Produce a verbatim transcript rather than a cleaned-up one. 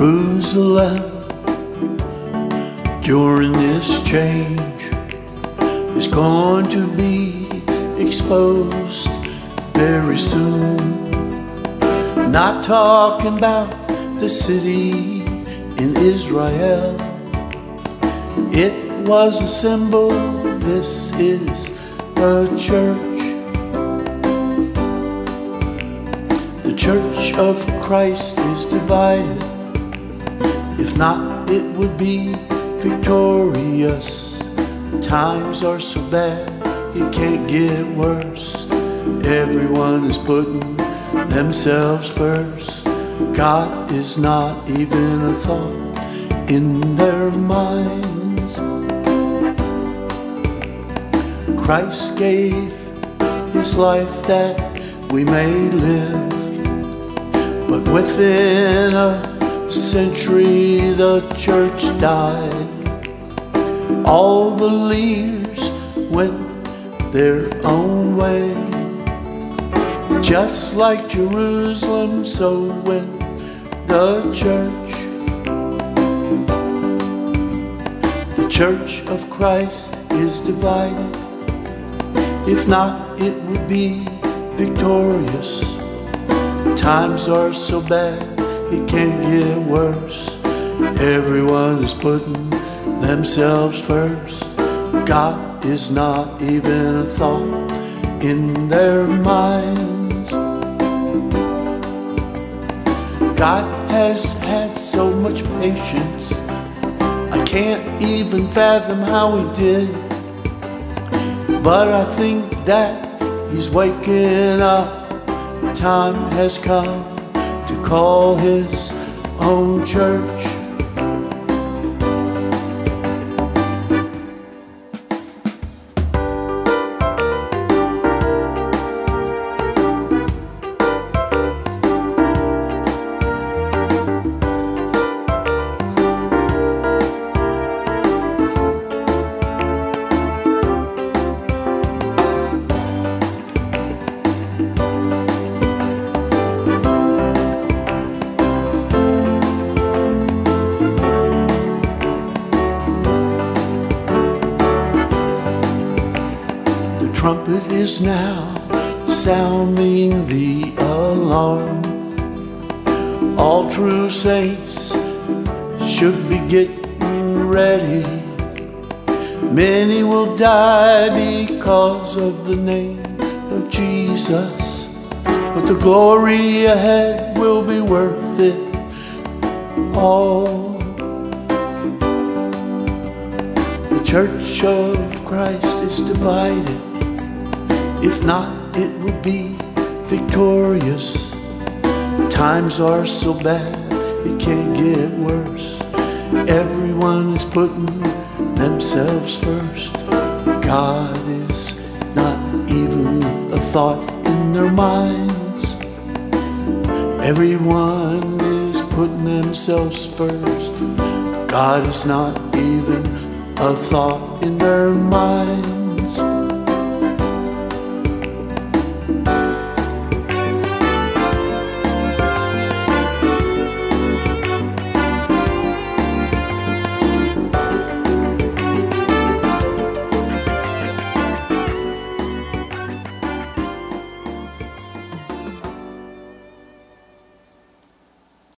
Jerusalem during this change is going to be exposed very soon. Not talking about the city in Israel. It was a symbol, this is the church. The church of Christ is divided. If not, it would be victorious. Times are so bad, it can't get worse. Everyone is putting themselves first. God is not even a thought in their minds. Christ gave his life that we may live, but within a century the church died. All the leaders went their own way. Just like Jerusalem, so went the church. The church of Christ is divided. If not, it would be victorious. Times are so bad, it can't get worse. Everyone is putting themselves first. God is not even a thought in their minds. God has had so much patience, I can't even fathom how he did. But I think that he's waking up. Time has come to call his own church. The trumpet is now sounding the alarm. All true saints should be getting ready. Many will die because of the name of Jesus, but the glory ahead will be worth it all. The church of Christ is divided. If not, it would be victorious. Times are so bad, it can't get worse. Everyone is putting themselves first. God is not even a thought in their minds. Everyone is putting themselves first. God is not even a thought in their minds.